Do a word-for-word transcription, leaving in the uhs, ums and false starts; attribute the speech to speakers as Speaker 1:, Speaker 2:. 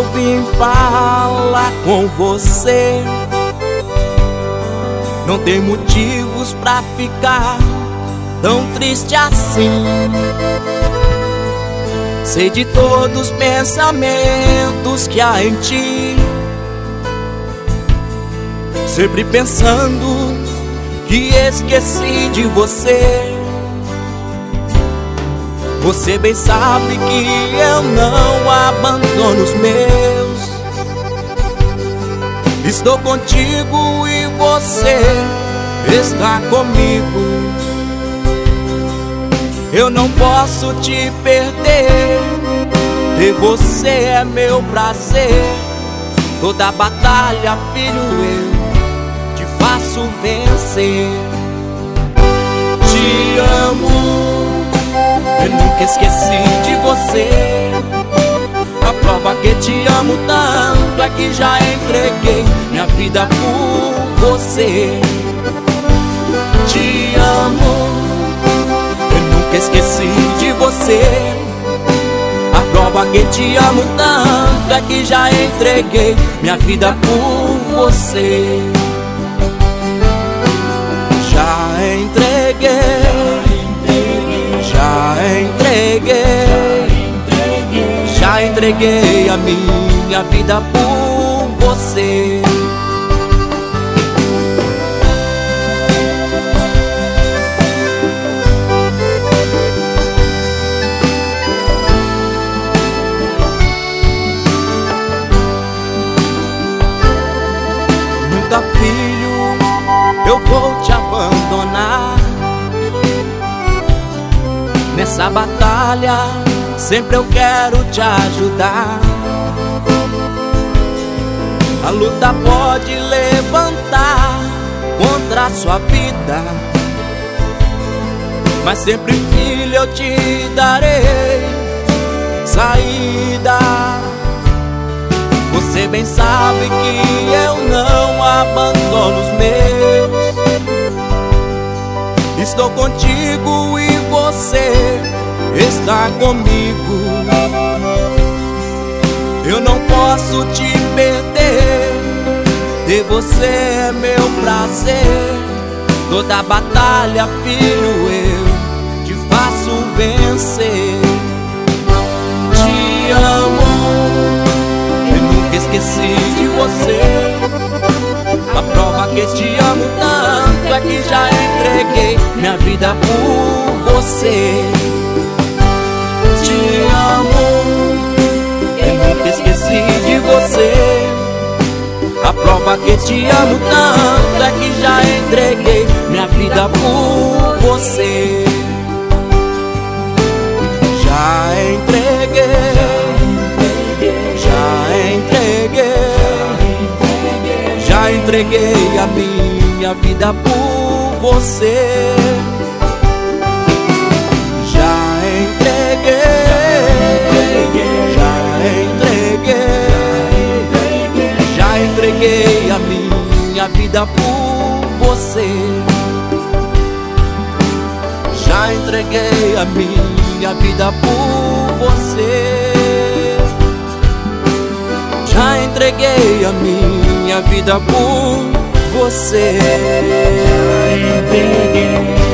Speaker 1: vim falar com você. Não tem motivos pra ficar tão triste assim. Sei de todos os pensamentos que há em ti, sempre pensando que esqueci de você. Você bem sabe que eu não abandono os meus. Estou contigo e você está comigo. Eu não posso te perder, ter você é meu prazer. Toda batalha, filho, eu te faço vencer. Te amo, eu nunca esqueci de você. A prova que te amo tanto é que já entreguei minha vida por você. Te amo, eu nunca esqueci de você. A prova que te amo tanto é que já entreguei minha vida por você. Já entreguei, já entreguei, já entreguei a minha vida por você. Nunca, filho, eu vou te abandonar. Nessa batalha sempre eu quero te ajudar. A luta pode levantar contra a sua vida, mas sempre, filho, eu te darei saída. Você bem sabe que eu não abandono os meus. Estou contigo e você está comigo. Eu não posso te perder, ter você é meu prazer. Toda batalha, filho, eu te faço vencer. Te amo, eu nunca esqueci de você. A prova que te amo tanto é que já entreguei minha vida por você. Te amo, eu nunca esqueci de você. A prova que te amo tanto é que já entreguei minha vida por você. Já entreguei, já entreguei, já entreguei a minha vida por você. Já entreguei, já entreguei, já entreguei a minha vida por você. Já entreguei a minha vida por você. Já entreguei a minha vida por você. Já entreguei.